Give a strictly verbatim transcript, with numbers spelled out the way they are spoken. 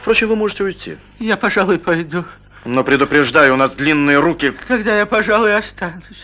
Впрочем, вы можете уйти. Я, пожалуй, пойду. Но предупреждаю, у нас длинные руки. Тогда я, пожалуй, останусь.